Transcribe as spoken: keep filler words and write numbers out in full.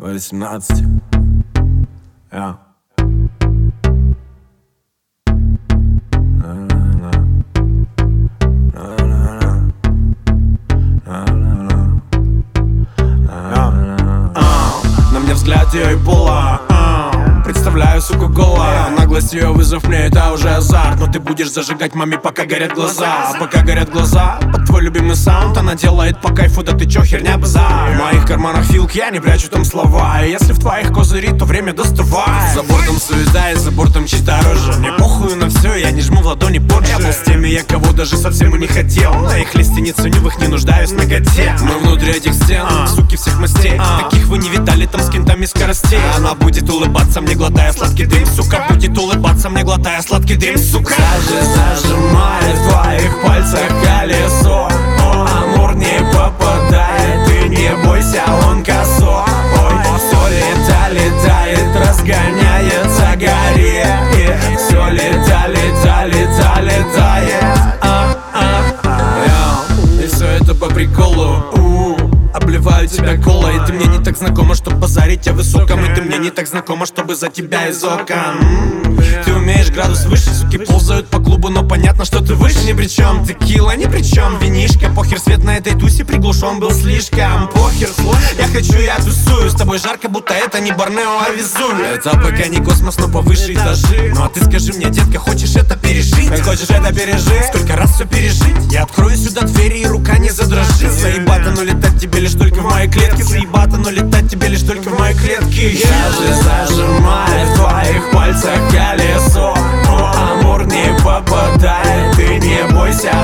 восемнадцать. Я. На мне взгляд ее и пола. Представляю, сука, голая. Наглость ее, вызов мне, это уже азарт. Но ты будешь зажигать маме, пока горят глаза. А пока горят глаза, под твой любимый саунд она делает по кайфу, да ты чё, херня базар. В моих карманах филк, я не прячу там слова. И если в твоих козыри, то время доставай. За бортом суета и за бортом чьи-то рожа. Мне похуй на все, я не жму в ладони позже. Я был с теми, я кого даже совсем и не хотел. На их листе не ценю, в их не нуждаюсь в ноготе. Мы внутри этих стен, суки всех мастей. Таких вы не видали там с кентами скоростей. Она будет улыбаться мне, глотая сладкий дым, сука. Будет улыбаться мне, глотая сладкий дым, сука. Даже зажимает в твоих пальцах колесо. О, амур не попадает, ты не бойся, он косо. Ой, все лета, летает, разгоняется горе. И все лета, лета, лета, летает. а, а, а. И все это по приколу. Обливаю тебя колой, и ты мне не так знакома, чтобы базарить о высоком. И ты мне не так знакома, чтобы за тебя из окон. Ты умеешь градус выше, суки ползают по клубу, но понятно, что ты выше. Ни при чем текила, ни при чем винишка. Похер, свет на этой тусе приглушен был слишком. Похер, я хочу, я тусую. С тобой жарко, будто это не Борнео, а Везувий. Это пока не космос, но повыше этажи. Ну а ты скажи мне, детка, хочешь это пережить? Ты хочешь это пережить? Сколько раз все пережить? Я открою сюда двери, и рука не задрожит. Заебато, но летать тебе лишь только в моей клетке. Заебато, но летать тебе лишь только в моей клетке. Я же зажимаю в твоих пальцах колесо. О, амур не попадает, ты не бойся,